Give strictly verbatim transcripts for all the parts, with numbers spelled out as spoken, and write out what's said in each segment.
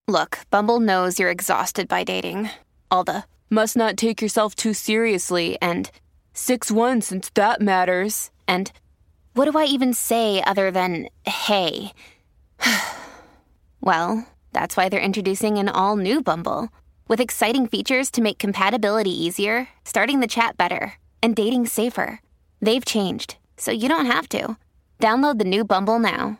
Look, Bumble knows you're exhausted by dating. All the must not take yourself too seriously and six one since that matters. And what do I even say other than hey? Well, that's why they're introducing an all-new Bumble with exciting features to make compatibility easier, starting the chat better, and dating safer. They've changed, so you don't have to. Download the new Bumble now.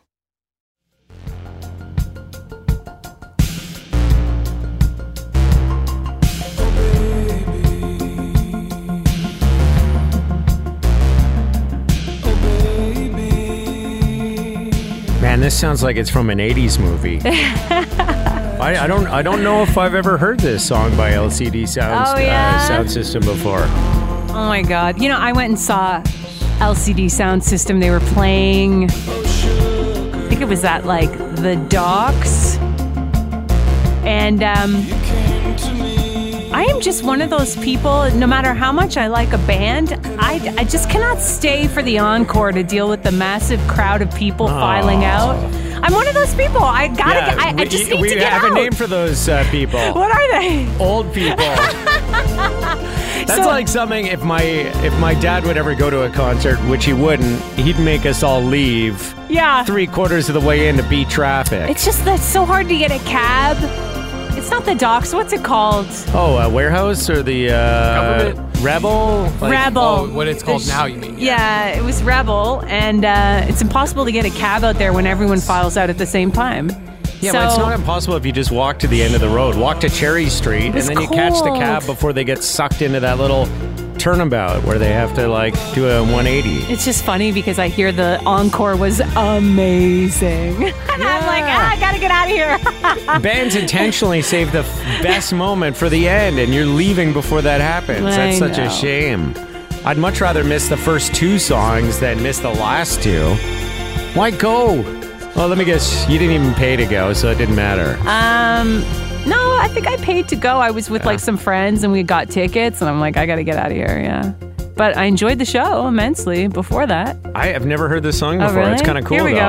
Man, this sounds like it's from an eighties movie. I, I don't I don't know if I've ever heard this song by L C D Sound, oh, yeah? uh, Sound System before. Oh my God. You know, I went and saw L C D Sound System. They were playing, I think it was at like the Docks. And um, I am just one of those people, no matter how much I like a band, I, I just cannot stay for the encore to deal with the massive crowd of people oh. filing out. I'm one of those people. I gotta. Yeah, get, I, I just we, need we to get have out. a name for those uh, people. What are they? Old people. That's So- like something. If my if my dad would ever go to a concert, which he wouldn't, he'd make us all leave. Yeah. Three quarters of the way in to beat traffic. It's just that it's so hard to get a cab. It's not the Docks. What's it called? Oh, uh, Warehouse or the uh, Rebel? Like, Rebel. Oh, what it's called now, you mean? Yeah, it was Rebel, and uh, it's impossible to get a cab out there when everyone files out at the same time. Yeah, so, but it's not impossible if you just walk to the end of the road. Walk to Cherry Street, and was then you catch the cold. cab before they get sucked into that little turnabout where they have to, like, do a one eighty. It's just funny because I hear the encore was amazing. And I'm like, ah, I gotta get out of here. Bands intentionally save the f- best moment for the end, and you're leaving before that happens. I That's such know. a shame. I'd much rather miss the first two songs than miss the last two. Why go? Well, let me guess. You didn't even pay to go, so it didn't matter. Um, no, I think I paid to go. I was with Yeah. like some friends and we got tickets, and I'm like, I gotta get out of here. Yeah. But I enjoyed the show immensely before that. I have never heard this song Oh, before. really? It's kind of cool, Here we though.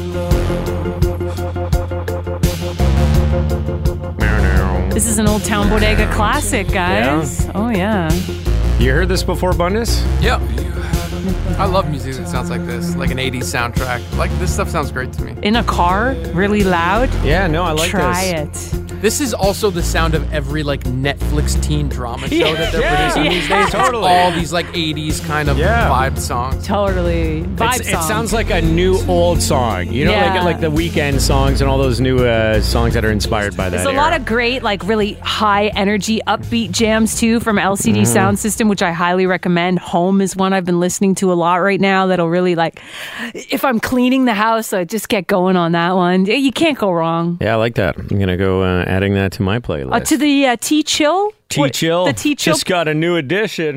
go. This is an old Town Bodega classic, guys. Yeah? Oh, yeah. You heard this before, Bundes? Yeah. I love music that sounds like this, like an eighties soundtrack. Like, this stuff sounds great to me. In a car, really loud. Yeah, no, I like Try this. it. This is also the sound of every, like, Netflix teen drama show Yeah. that they're Yeah. producing Yeah. these days. It's Totally. all these, like, eighties kind of Yeah. vibe songs. Totally. Vibe It's, it song. sounds like a new old song. You know, Yeah. like like the Weekend songs and all those new uh, songs that are inspired by that. There's a lot of great, like, really high energy, upbeat jams, too, from L C D Mm-hmm. Sound System, which I highly recommend. Home is one I've been listening to a lot right now that'll really, like, if I'm cleaning the house, I just get going on that one. You can't go wrong. Yeah, I like that. I'm going to go uh, adding that to my playlist. Uh, to the uh, T-Chill. T-Chill. The T-Chill. Just got a new edition.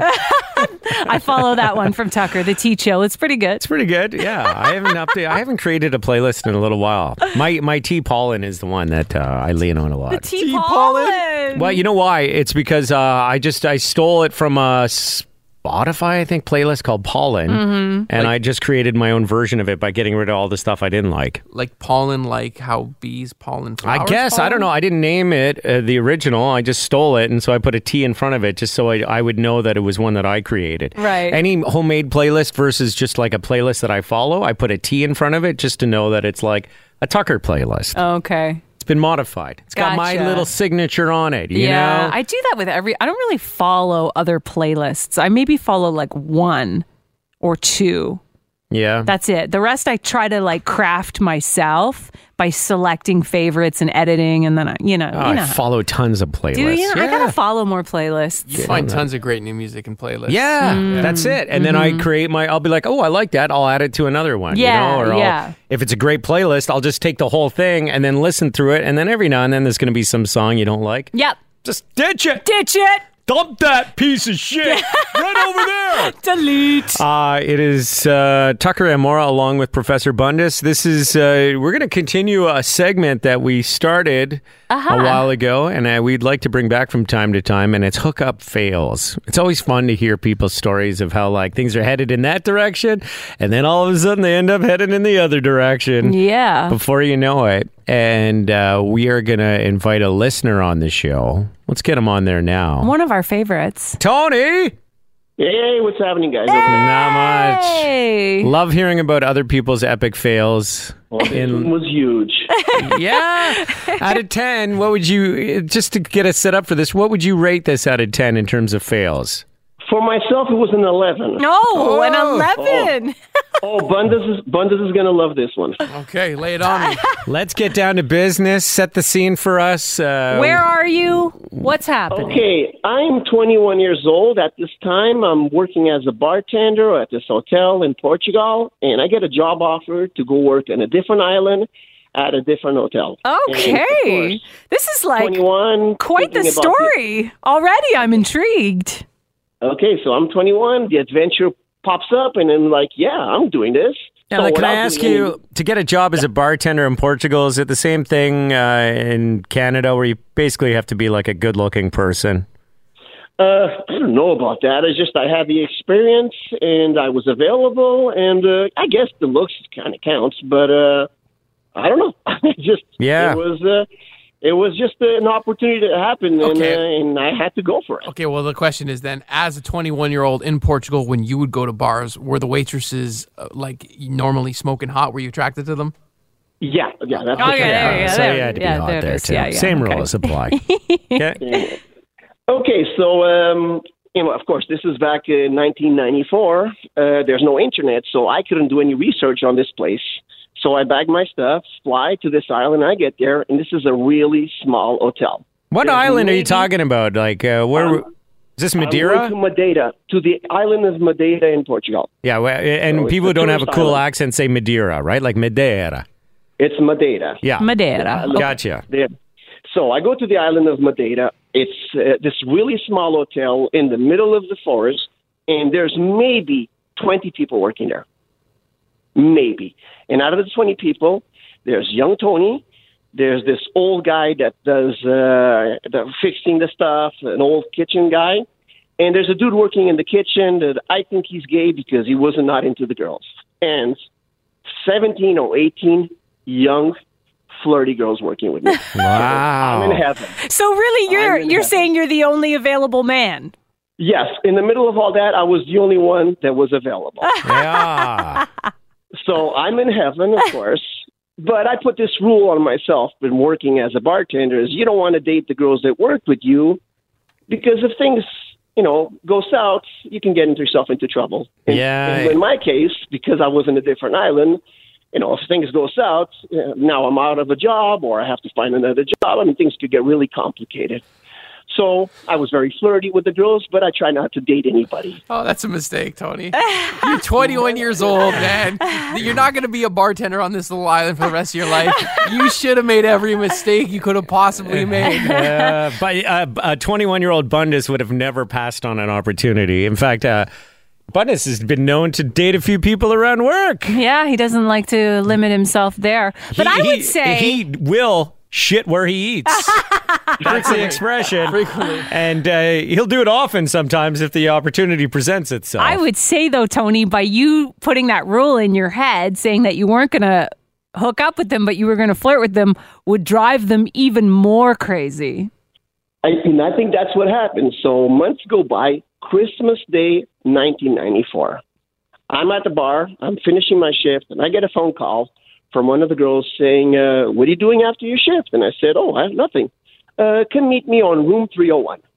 I follow that one from Tucker, the T-Chill. It's pretty good. It's pretty good. Yeah, I haven't updated. I haven't created a playlist in a little while. My my T Pollen is the one that uh, I lean on a lot. The T-Pollen. Well, you know why? It's because uh, I just I stole it from a Spotify, I think, playlist called Pollen, Mm-hmm. and Like- I just created my own version of it by getting rid of all the stuff I didn't like. Like pollen, like how bees pollen flowers I guess I don't know. I didn't name it uh, the original. I just stole it, and so I put a T in front of it just so I, I would know that it was one that I created. Right. Any homemade playlist versus just like a playlist that I follow, I put a T in front of it just to know that it's like a Tucker playlist. Okay. It's been modified. It's got my Gotcha. little signature on it. You yeah, know? I do that with every. I don't really follow other playlists. I maybe follow like one or two. yeah. That's it. The rest I try to like craft myself by selecting favorites and editing, and then I, you know, Oh, you know. I follow tons of playlists. Do you? I Yeah. gotta follow more playlists. You find tons of great new music and playlists. Yeah, Mm. that's it. And then I create my, I'll be like, oh, I like that. I'll add it to another one. Yeah, you know? Or yeah. I'll, if it's a great playlist, I'll just take the whole thing and then listen through it. And then every now and then there's going to be some song you don't like. Yep. Just ditch it. Ditch it. Dump that piece of shit right over there. Delete. Uh, it is uh, Tucker and Maura along with Professor Bundes. This is, uh, we're going to continue a segment that we started Uh-huh. a while ago, and uh, we'd like to bring back from time to time, and it's hookup fails. It's always fun to hear people's stories of how, like, things are headed in that direction, and then all of a sudden they end up headed in the other direction. Yeah. Before you know it. and uh, we are going to invite a listener on the show. Let's get him on there now. One of our favorites. Tony! Hey, what's happening, guys? Not much. Hey! Love hearing about other people's epic fails. Well, this one was huge. Yeah. Out of ten, what would you, just to get us set up for this, what would you rate this out of ten in terms of fails? For myself, it was an eleven. No, Oh. an eleven. Oh, Bundes is, Bundes is going to love this one. Okay, lay it on me. Let's get down to business. Set the scene for us. Uh, Where are you? What's happening? Okay, I'm twenty-one years old at this time. I'm working as a bartender at this hotel in Portugal, and I get a job offer to go work in a different island at a different hotel. And, of Okay. course, This is like twenty-one. quite the thinking about story. Already, I'm intrigued. the- okay, so I'm twenty-one. The adventure pops up, and I'm like, yeah, I'm doing this. Now, So like, can I without ask doing you, any- to get a job as a bartender in Portugal, is it the same thing uh, in Canada where you basically have to be like a good-looking person? Uh, I don't know about that. It's just I had the experience and I was available, and uh, I guess the looks kind of counts, but uh, I don't know. It just Yeah. it was uh, it was just an opportunity that happened, and, Okay. uh, and I had to go for it. Okay, well, the question is then, as a twenty-one-year-old in Portugal, when you would go to bars, were the waitresses uh, like normally smoking hot? Were you attracted to them? Yeah, yeah, that's Okay, what there you go. so there- you had to be yeah, hot there there, it is. too. Yeah, yeah, Same okay. rules apply. Okay. Okay, so um, you know, of course, this is back in nineteen ninety-four. Uh, there's no internet, so I couldn't do any research on this place. So I bag my stuff, fly to this island. I get there, and this is a really small hotel. What There's island are you maybe- talking about? Like, uh, where? Um, is this I'm Madeira? going to Madeira, to the island of Madeira in Portugal. Yeah, well, and So it's people who a don't have a tourist cool island. accent say Madeira, right? Like Madeira. It's Madeira. Yeah. Madeira. Gotcha. There. So I go to the island of Madeira. It's uh, this really small hotel in the middle of the forest, and there's maybe twenty people working there. Maybe. And out of the twenty people, there's young Tony. There's this old guy that does uh, the fixing the stuff, an old kitchen guy. And there's a dude working in the kitchen that I think he's gay because he wasn't not into the girls. And seventeen or eighteen young, flirty girls working with me. Wow. I'm in heaven. So really, you're I'm in you're heaven. saying you're the only available man. Yes, in the middle of all that, I was the only one that was available. Yeah. So I'm in heaven, of course. But I put this rule on myself, been working as a bartender, is you don't want to date the girls that work with you because if things, you know, go south, you can get into yourself into trouble. And, Yeah. and in my case, because I was in a different island, you know, if things go south, uh, now I'm out of a job or I have to find another job. I mean, things could get really complicated. So I was very flirty with the girls, but I try not to date anybody. Oh, that's a mistake, Tony. You're twenty-one years old, man. You're not going to be a bartender on this little island for the rest of your life. You should have made every mistake you could have possibly made. Uh, but uh, a twenty-one-year-old Bundes would have never passed on an opportunity. In fact, uh, Bundes has been known to date a few people around work. Yeah, he doesn't like to limit himself there. But He- I would he- say he will shit where he eats. That's the expression. Frequently. And uh, he'll do it often sometimes if the opportunity presents itself. I would say though, Tony, by you putting that rule in your head, saying that you weren't going to hook up with them, but you were going to flirt with them, would drive them even more crazy. I, and I think that's what happened. So months go by, Christmas Day, nineteen ninety-four. I'm at the bar, I'm finishing my shift, and I get a phone call from one of the girls saying, uh, what are you doing after your shift? And I said, oh, I have nothing. Uh, come meet me on room three oh one.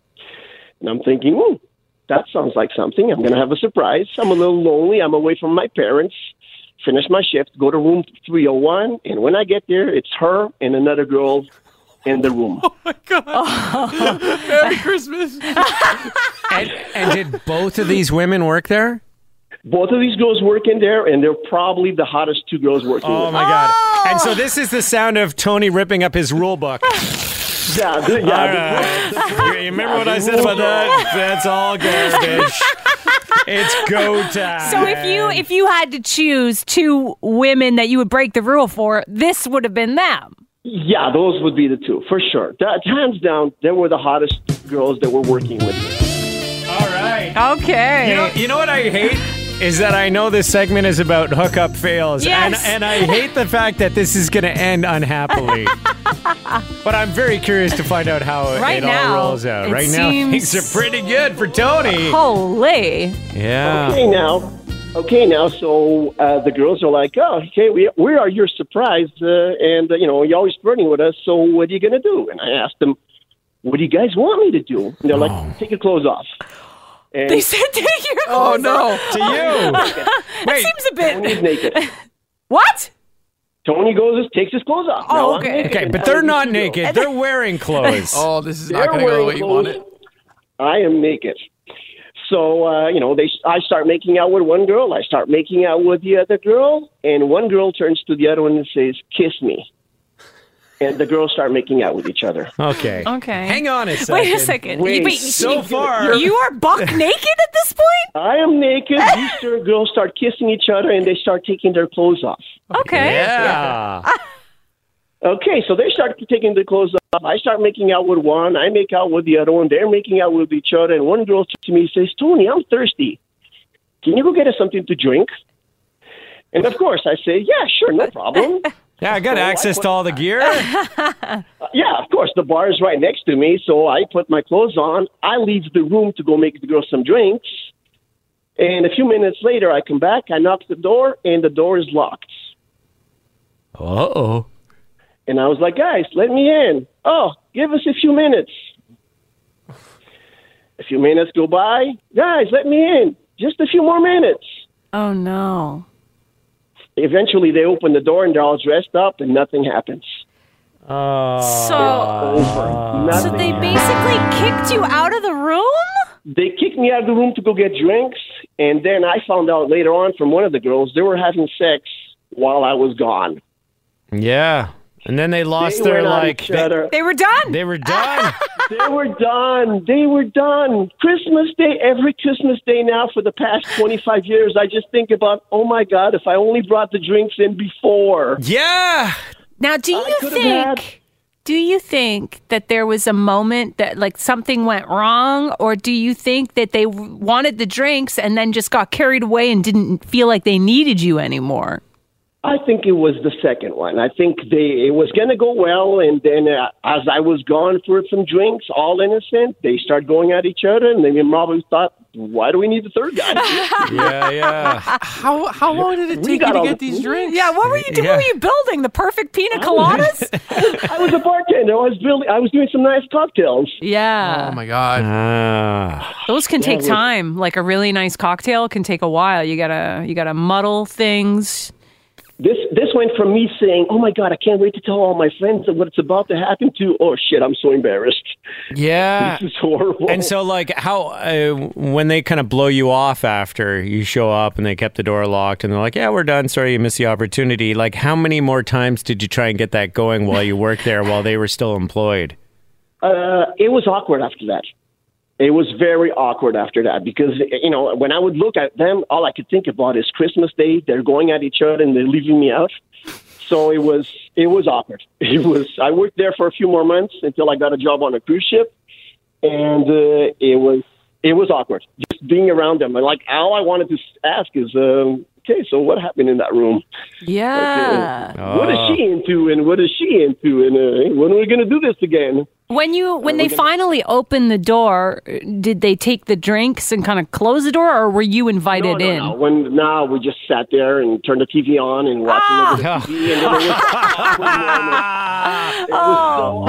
And I'm thinking, oh, that sounds like something. I'm going to have a surprise. I'm a little lonely. I'm away from my parents. Finish my shift, go to room three oh one. And when I get there, it's her and another girl in the room. Oh my God. Merry Christmas. and, and did both of these women work there? Both of these girls work in there, and they're probably the hottest two girls working Oh with my God. And so this is the sound of Tony ripping up his rule book. Yeah, the, yeah. All the- right. You remember what I said about that? That's all garbage. It's go time. So if you if you had to choose two women that you would break the rule for, this would have been them. Yeah, those would be the two, for sure. That, hands down, they were the hottest girls that were working with me. All right. Okay. You know, you know what I hate is that I know this segment is about hookup fails. Yes. And, and I hate the fact that this is going to end unhappily. But I'm very curious to find out how Right it now, all rolls out. it Right now, seems- things are pretty good for Tony. Holy. Yeah. Okay, now. Okay, now, so uh, the girls are like, oh, okay, we, we are your surprise, uh, and, uh, you know, you're always flirting with us, so what are you going to do? And I asked them, what do you guys want me to do? And they're like, Oh. take your clothes off. And They said take your Oh clothes no! off. To you. That seems a bit. Tony's naked. What? Tony goes, takes his clothes off. Oh, Now, I'm okay. naked Okay, and but telling they're you not to go. naked. They're wearing clothes. Oh, this is They're not going to go the way wearing you want clothes. it. I am naked. So, uh, you know, they. I start making out with one girl. I start making out with the other girl. And one girl turns to the other one and says, kiss me. And the girls start making out with each other. Okay. Okay. Hang on a second. Wait a second. Wait, You- wait, So you- far- you are buck naked at this point? I am naked. These two girls start kissing each other and they start taking their clothes off. Okay. Yeah. Okay, so they start taking their clothes off. I start making out with one. I make out with the other one. They're making out with each other. And one girl to me says, Tony, I'm thirsty. Can you go get us something to drink? And of course, I say, yeah, sure, no problem. Yeah, I got So I access put- to all the gear. Uh, yeah, of course, the bar is right next to me. So I put my clothes on. I leave the room to go make the girls some drinks. And a few minutes later, I come back. I knock the door, and the door is locked. Uh-oh. And I was like, guys, let me in. Oh, give us a few minutes. A few minutes go by. Guys, let me in. Just a few more minutes. Oh, no. Eventually, they open the door, and they're all dressed up, and nothing happens. Oh. So, Over. so Nothing. they basically kicked you out of the room? They kicked me out of the room to go get drinks, and then I found out later on from one of the girls they were having sex while I was gone. Yeah. And then they lost They their, went at like, each other. They were done. they were done. They were done. They were done. Christmas Day, every Christmas Day now for the past twenty-five years, I just think about, oh my God, if I only brought the drinks in before. Yeah. Now, do I you could've think... had- Do you think that there was a moment that like something went wrong, or do you think that they w- wanted the drinks and then just got carried away and didn't feel like they needed you anymore? I think it was the second one. I think they it was going to go well, and then uh, as I was gone for some drinks, all innocent, they start going at each other, and then they probably thought, why do we need the third guy? Yeah, yeah. How how long did it We take got you to all get the- these drinks? Yeah, what were you doing? Yeah. What were you building? The perfect pina coladas? I was a bartender. I was building. I was doing some nice cocktails. Yeah. Oh my God. Ah. Those can take it was- time. Like a really nice cocktail can take a while. You gotta you gotta muddle things. This this went from me saying, "Oh my God, I can't wait to tell all my friends what it's about to happen," to, "Oh shit, I'm so embarrassed. Yeah. This is horrible." And so, like, how, uh, when they kind of blow you off after you show up and they kept the door locked and they're like, yeah, we're done. Sorry, you missed the opportunity. Like, how many more times did you try and get that going while you worked there while they were still employed? Uh, it was awkward after that. It was very awkward after that because, you know, when I would look at them, all I could think about is Christmas Day. They're going at each other and they're leaving me out. So it was it was awkward. It was. I worked there for a few more months until I got a job on a cruise ship, and uh, it was it was awkward just being around them. And like all I wanted to ask is, um, okay, so what happened in that room? Yeah. Uh, What is she into, and what is she into, and uh, when are we going to do this again? When you when they we're gonna- finally opened the door, did they take the drinks and kind of close the door, or were you invited no, no, in? No. When now we just sat there and turned the T V on and watching Ah! over the T V, and then it was, it was so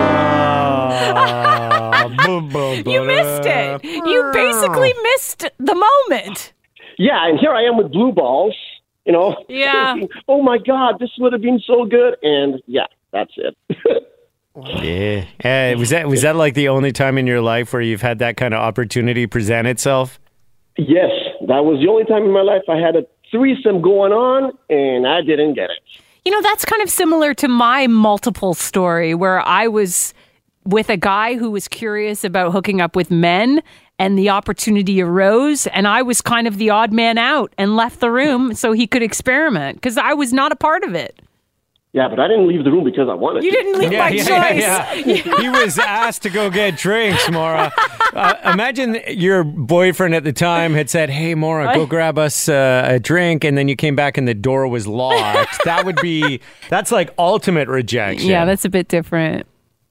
awkward. You missed it. You basically missed the moment. Yeah, and here I am with blue balls. You know. Yeah. Thinking, oh my God, this would have been so good, and yeah, that's it. Yeah. Uh, was that was that like the only time in your life where you've had that kind of opportunity present itself? Yes, that was the only time in my life I had a threesome going on, and I didn't get it. You know, that's kind of similar to my multiple story where I was with a guy who was curious about hooking up with men and the opportunity arose and I was kind of the odd man out and left the room so he could experiment because I was not a part of it. Yeah, but I didn't leave the room because I wanted You to. didn't leave Yeah, by yeah, choice. yeah, yeah. He was asked to go get drinks, Maura. Uh, imagine your boyfriend at the time had said, "Hey, Maura, go grab us uh, a drink," and then you came back and the door was locked. That would be, that's like ultimate rejection. Yeah, that's a bit different.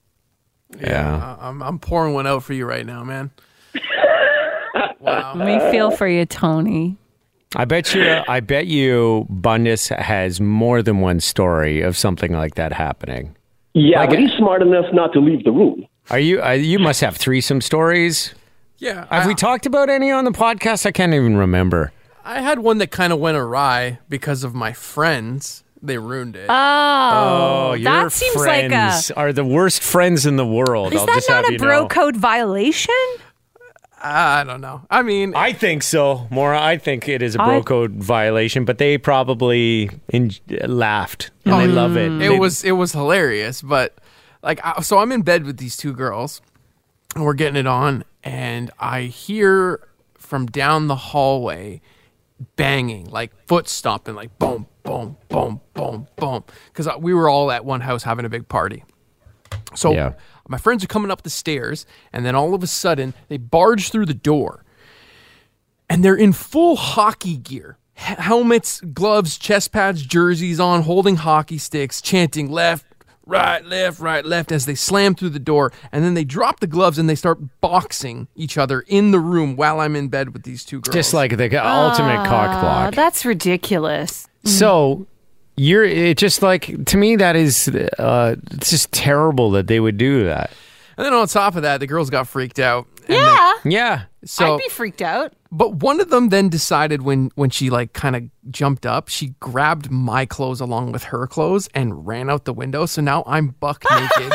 Yeah. I'm, I'm pouring one out for you right now, man. Wow. We feel for you, Tony. I bet you, I bet you Bundus has more than one story of something like that happening. Yeah, Like but a- he's smart enough not to leave the room. Are you, uh, you must have threesome stories. Yeah. Have I, we talked about any on the podcast? I can't even remember. I had one that kind of went awry because of my friends. They ruined it. Oh, your that seems like a. friends are the worst friends in the world. Is I'll that just not have a you bro know. code violation? I don't know. I mean, I think so, Maura. I think it is a bro I- code violation, but they probably in- laughed and they love it. it They- was it was hilarious. But like, I, so I'm in bed with these two girls, and we're getting it on, and I hear from down the hallway banging, like foot stomping, like boom, boom, boom, boom, boom, because we were all at one house having a big party. So Yeah. my friends are coming up the stairs, and then all of a sudden they barge through the door, and they're in full hockey gear. H- helmets, gloves, chest pads, jerseys on, holding hockey sticks, chanting left, right, left, right, left as they slam through the door. And then they drop the gloves and they start boxing each other in the room while I'm in bed with these two girls. just like the ultimate cock Uh, block. that's ridiculous. So you're it just like to me that is uh, it's just terrible that they would do that. And then on top of that, the girls got freaked out. And Yeah, Yeah. they- so, I'd be freaked out. but one of them then decided when when she like kind of jumped up, she grabbed my clothes along with her clothes and ran out the window. So now I'm buck naked.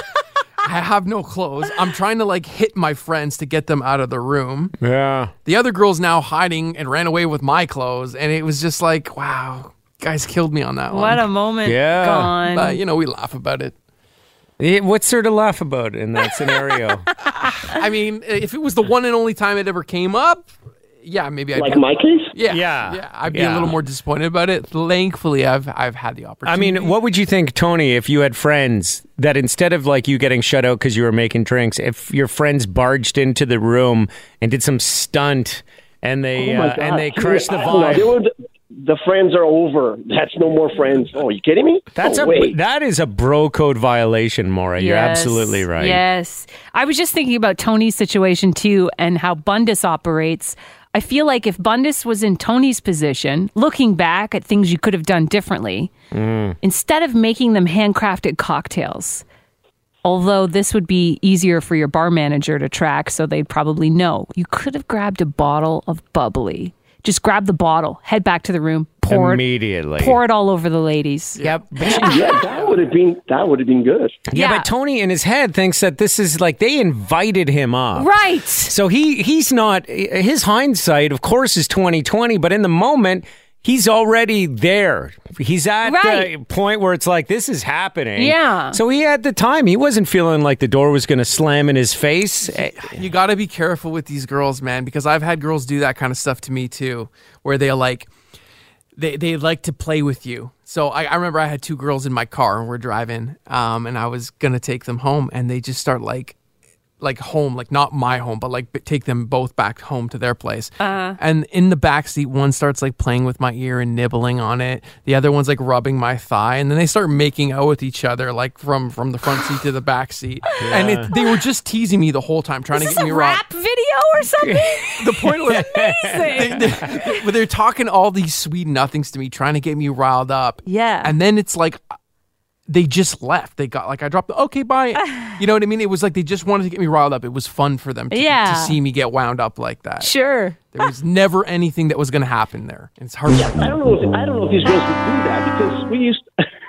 I have no clothes. I'm trying to like hit my friends to get them out of the room. Yeah. The other girl's now hiding and ran away with my clothes, and it was just like, wow, guys killed me on that one. What a moment Yeah. gone. But you know, we laugh about it. Yeah, what's there to laugh about in that scenario? I mean, if it was the one and only time it ever came up, yeah, maybe I'd Like be, my case? yeah, Yeah. yeah, I'd be Yeah. a little more disappointed about it. Thankfully, I've I've had the I opportunity. mean, what would you think, Tony, if you had friends that instead of like you getting shut out because you were making drinks, if your friends barged into the room and did some stunt and they Oh my uh, and they God. crushed the I don't know. They vibe? would- the friends are over. That's no more friends. Oh, you kidding me? That's no a way. that is a bro code violation, Maura. You're Yes. absolutely right. Yes. I was just thinking about Tony's situation too and how Bundus operates. I feel like if Bundus was in Tony's position, looking back at things you could have done differently, Mm. instead of making them handcrafted cocktails, although this would be easier for your bar manager to track, so they'd probably know, you could have grabbed a bottle of bubbly. Just grab the bottle, head back to the room, pour it, Immediately. pour it all over the ladies. Yep. Yeah, that would have been that would have been good. Yeah, Yeah. but Tony in his head thinks that this is like they invited him up. Right. So he he's not his hindsight, of course, is twenty twenty, but in the moment, he's already there. He's at Right. the point where it's like this is happening. Yeah. So he had the time. He wasn't feeling like the door was going to slam in his face. you got to be careful with these girls, man, because I've had girls do that kind of stuff to me too, where they like they they like to play with you. So I, I remember I had two girls in my car and we're driving, um, and I was gonna take them home, and they just start like like home, like not my home, but like b- take them both back home to their place. Uh-huh. And in the back seat, one starts like playing with my ear and nibbling on it. The other one's like rubbing my thigh, and then they start making out with each other, like from from the front seat to the back seat. And it, they were just teasing me the whole time, trying Is to this get me a riled. rap video or something? The point was they, they, but they're talking all these sweet nothings to me, trying to get me riled up. Yeah. And then it's like they just left. They got like I dropped the okay, bye. You know what I mean? It was like they just wanted to get me riled up. It was fun for them to, Yeah. to see me get wound up like that. Sure. There was never anything that was going to happen there. It's hard. I don't know if I don't know if these girls would do that because we used.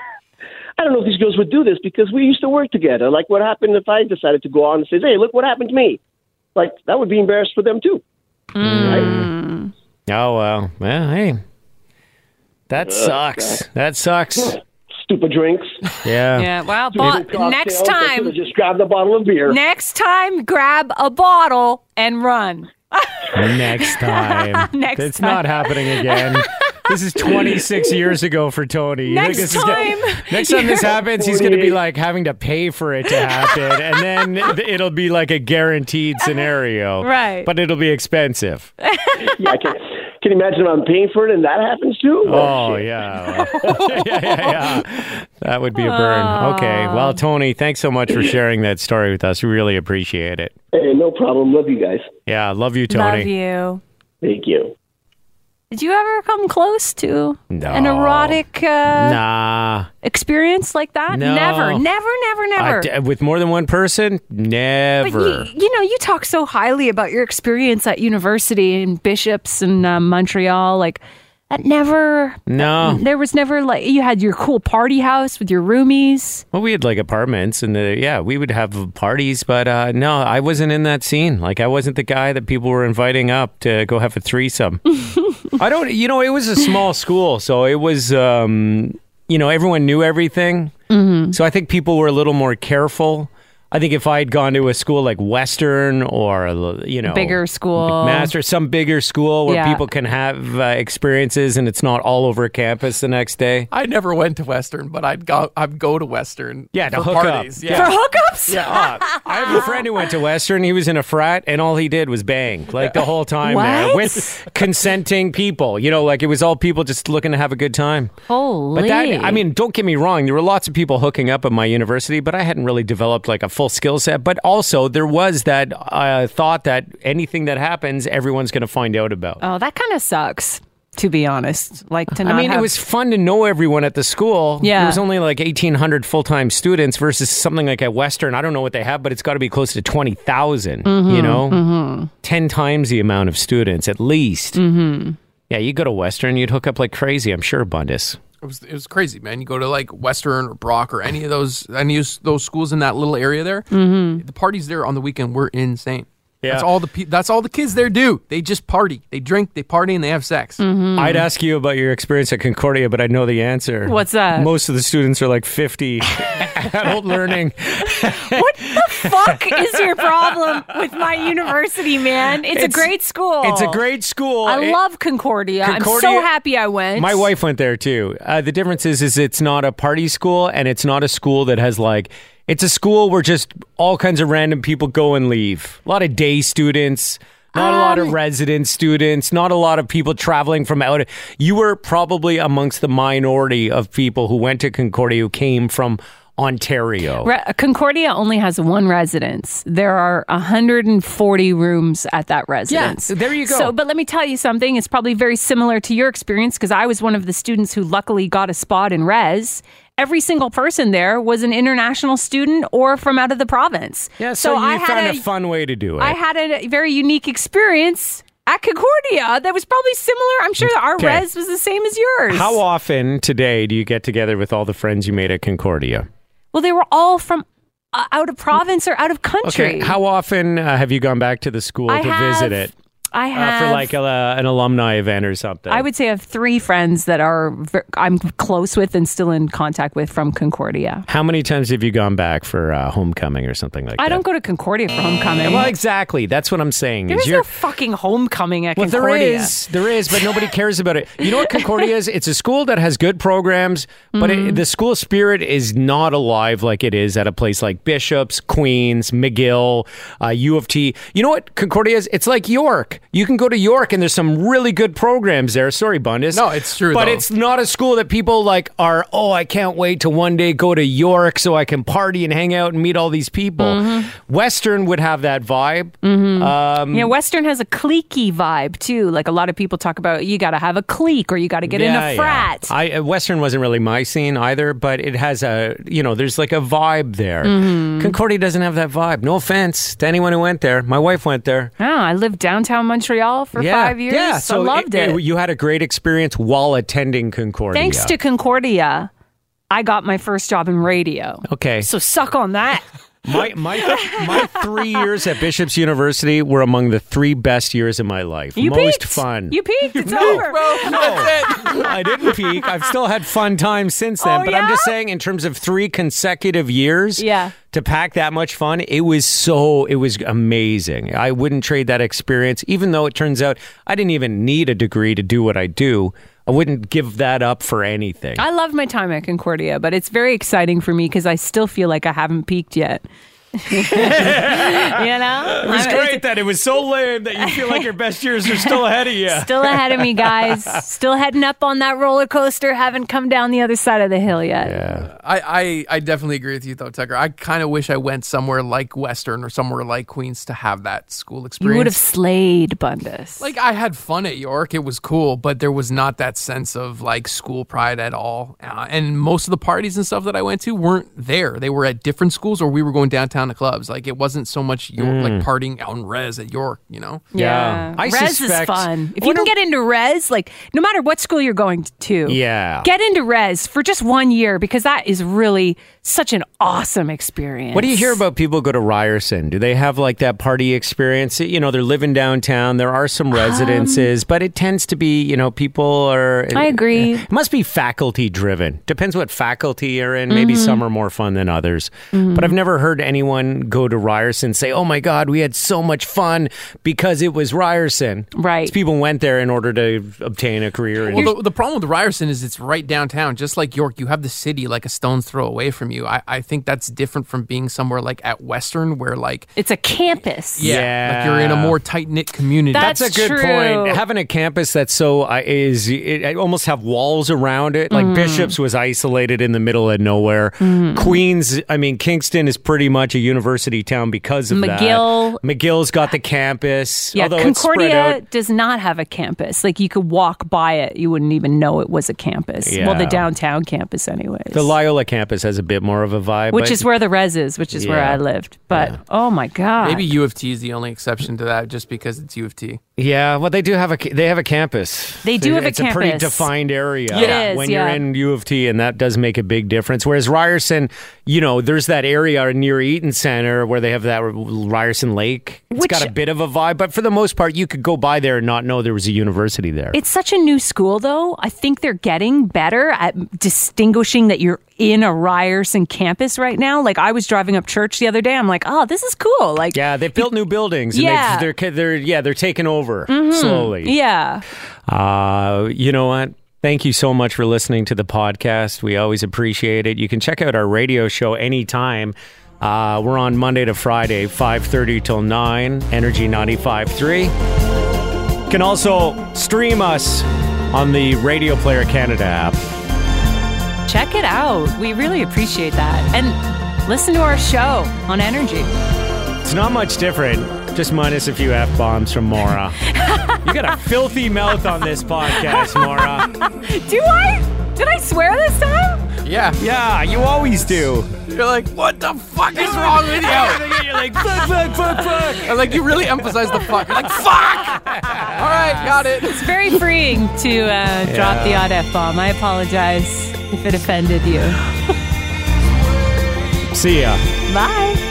I don't know if these girls would do this because we used to work together. Like, what happened if I decided to go on and say, "Hey, look what happened to me"? Like, that would be embarrassed for them too. Right? Oh well. Well, hey. That sucks. That sucks. Stupid drinks. Yeah. Yeah. Well, Stupid bo- next cocktails. I time, could've just grabbed a bottle of beer. next time, grab a bottle and run. Next time. Next it's time. not happening again. This is twenty-six years ago for Tony. You Next think this is time. gonna- next time this happens, he's going to be like having to pay for it to happen, and then it'll be like a guaranteed scenario. Right. But it'll be expensive. Yeah, I can, can you imagine if I'm paying for it and that happens too? Oh, shit. yeah. yeah, yeah, yeah. That would be a burn. Okay. Well, Tony, thanks so much for sharing that story with us. We really appreciate it. Hey, no problem. Love you guys. Yeah, love you, Tony. Love you. Thank you. Did you ever come close to No. an erotic uh, Nah. experience like that? No. Never, never, never, never. I d- with more than one person? But Never. you, you know, you talk so highly about your experience at university in Bishops and uh, Montreal. Like, that never. No. There was never like you had your cool party house with your roomies. Well, we had like apartments and the, yeah, we would have parties, but uh, no, I wasn't in that scene. Like I wasn't the guy that people were inviting up to go have a threesome. I don't, you know, it was a small school, so it was, um, you know, everyone knew everything. Mm-hmm. So I think people were a little more careful. I think if I had gone to a school like Western or, you know, Bigger school. McMaster, some bigger school where Yeah. people can have uh, experiences and it's not all over campus the next day. I never went to Western, but I'd go. I'd go to Western. Yeah, to for hook up. parties. Yeah. For hookups? Yeah, uh, I have a friend who went to Western. He was in a frat, and all he did was bang, like the whole time there What? with consenting people. You know, like it was all people just looking to have a good time. Holy. But that, I mean, don't get me wrong. There were lots of people hooking up at my university, but I hadn't really developed like a full skill set. But also, there was that uh, thought that anything that happens, everyone's going to find out about. Oh, that kind of sucks, to be honest. Like to not I mean, have, it was fun to know everyone at the school. Yeah. There was only like eighteen hundred full-time students versus something like at Western. I don't know what they have, but it's got to be close to twenty thousand, Mm-hmm, you know? ten times the amount of students, at least. Mm-hmm. Yeah, you go to Western, you'd hook up like crazy, I'm sure, Bundus. It was it was crazy, man. You go to like Western or Brock or any of those any of those schools in that little area there. Mm-hmm. The parties there on the weekend were insane. Yeah. That's all the pe- that's all the kids there do. They just party, they drink, they party, and they have sex. Mm-hmm. I'd ask you about your experience at Concordia, but I know the answer. What's that? Most of the students are like fifty, adult learning. What the fuck is your problem with my university, man? It's, It's- a great school. It's a great school. I It- love Concordia. I'm Concordia- so happy I went. My wife went there too. Uh, the difference is, is it's not a party school, and it's not a school that has like. It's a school where just all kinds of random people go and leave. A lot of day students, not a lot of Um, resident students, not a lot of people traveling from out. You were probably amongst the minority of people who went to Concordia who came from Ontario. Re- Concordia only has one residence. There are one hundred forty rooms at that residence. Yeah, there you go. So, but let me tell you something. It's probably very similar to your experience because I was one of the students who luckily got a spot in res. Every single person there was an international student or from out of the province. Yeah, so, you I had found a, a, fun way to do it. I had a very unique experience at Concordia that was probably similar. I'm sure that our Okay. res was the same as yours. How often today do you get together with all the friends you made at Concordia? Well, they were all from uh, out of province or out of country. Okay, how often uh, have you gone back to the school I to have- visit it? I Uh, have for like a, an alumni event or something. I would say I have three friends that are ver- I'm close with and still in contact with from Concordia. How many times have you gone back for uh, homecoming or something like that? I don't go to Concordia for homecoming. Well, exactly. That's what I'm saying. There's is no you're, fucking homecoming at well, there Concordia. is, there is, but nobody cares about it. You know what Concordia is? It's a school that has good programs, but Mm-hmm. it, the school spirit is not alive like it is at a place like Bishops, Queens, McGill, uh, U of T. You know what Concordia is? It's like York. You can go to York and there's some really good programs there. Sorry, Bundus. No, it's true, But though. it's not a school that people like are, oh, I can't wait to one day go to York so I can party and hang out and meet all these people. Mm-hmm. Western would have that vibe. Um, Yeah, Western has a cliquey vibe too. Like a lot of people talk about, you got to have a clique or you got to get in Yeah, a yeah. frat. I, uh, Western wasn't really my scene either, but it has a, you know, there's like a vibe there. Mm-hmm. Concordia doesn't have that vibe. No offense to anyone who went there. My wife went there. Oh, I lived downtown Montreal for yeah, five years. Yeah, so I loved it. You had a great experience while attending Concordia. Thanks to Concordia, I got my first job in radio. Okay. So suck on that. My my my three years at Bishop's University were among the three best years of my life. You Most peaked. fun. You peaked. It's No, over. no, I didn't peak. I've still had fun times since then. Oh, but I'm yeah? just saying, in terms of three consecutive years, Yeah. to pack that much fun, it was so, it was amazing. I wouldn't trade that experience, even though it turns out I didn't even need a degree to do what I do. I wouldn't give that up for anything. I love my time at Concordia, but it's very exciting for me because I still feel like I haven't peaked yet. You know? It was I'm- great that it was so lame that you feel like your best years are still ahead of you. Still ahead of me, guys. Still heading up on that roller coaster. Haven't come down the other side of the hill yet. Yeah. I, I, I definitely agree with you, though, Tucker. I kind of wish I went somewhere like Western or somewhere like Queens to have that school experience. You would have slayed Bundes. Like, I had fun at York. It was cool, but there was not that sense of, like, school pride at all. Uh, and most of the parties and stuff that I went to weren't there. They were at different schools, or we were going downtown to clubs. Like, it wasn't so much York, Mm. like partying on Res at York, you know? Yeah. I Res suspect- is fun. If What you can a- get into Res, like, no matter what school you're going to, Yeah. get into Res for just one year because that is really such an awesome experience. What do you hear about people go to Ryerson? Do they have like that party experience? You know, they're living downtown. There are some residences, but it tends to be, you know, people are. I agree. It must be faculty driven. Depends what faculty you're in. Maybe Mm-hmm. some are more fun than others. But I've never heard anyone go to Ryerson and say, oh my God, we had so much fun because it was Ryerson. Right. These people went there in order to obtain a career. in- Well, the, the problem with Ryerson is it's right downtown. Just like York, you have the city like a stone's throw away from you. I, I think that's different from being somewhere like at Western where like, It's a campus. yeah, Yeah. like you're in a more tight-knit community. That's That's a good true. point. Having a campus that's so uh, is it, I almost have walls around it. Mm. Like Bishop's was isolated in the middle of nowhere. Mm-hmm. Queens, I mean Kingston is pretty much a university town because of McGill. that. McGill's got the campus. Yeah, although it's spread Concordia out. does not have a campus. Like, you could walk by it, you wouldn't even know it was a campus. Well, the Yeah. downtown campus, anyways. The Loyola campus has a bit more of a vibe, which but- is where the res is, which is where Yeah. I lived. But oh my god, Maybe U of T is the only exception to that just because it's U of T. yeah. Well, they do have a ca- they have a campus. They do have a it's a pretty campus. defined area. It is, when yeah. you're in U of T, and that does make a big difference. Whereas Ryerson, you know, there's that area near Eaton Center where they have that Ryerson Lake. It's Which- got a bit of a vibe, but for the most part, you could go by there and not know there was a university there. it's such a new school, though. I think they're getting better at distinguishing that you're in a Ryerson campus right now. Like, I was driving up Church the other day. I'm like, oh, this is cool. Like, yeah, they've built new buildings. And Yeah. they've, they're they're yeah they're taking over slowly. yeah. Uh, you know what? Thank you so much for listening to the podcast. We always appreciate it. You can check out our radio show anytime. Uh, we're on Monday to Friday, five thirty till nine, Energy ninety-five point three. You can also stream us on the Radio Player Canada app. Check it out. We really appreciate that. And listen to our show on Energy. It's not much different, just minus a few F-bombs from Maura. You got a filthy mouth on this podcast, Maura. Do I? Did I swear this time? Yeah. Yeah, you always do. You're like, what the fuck is wrong with you? You're like, fuck, fuck, fuck, fuck. And like, you really emphasize the fuck. You're like, fuck! All right, got it. It's very freeing to uh, drop the odd F-bomb. I apologize if it offended you. See ya. Bye.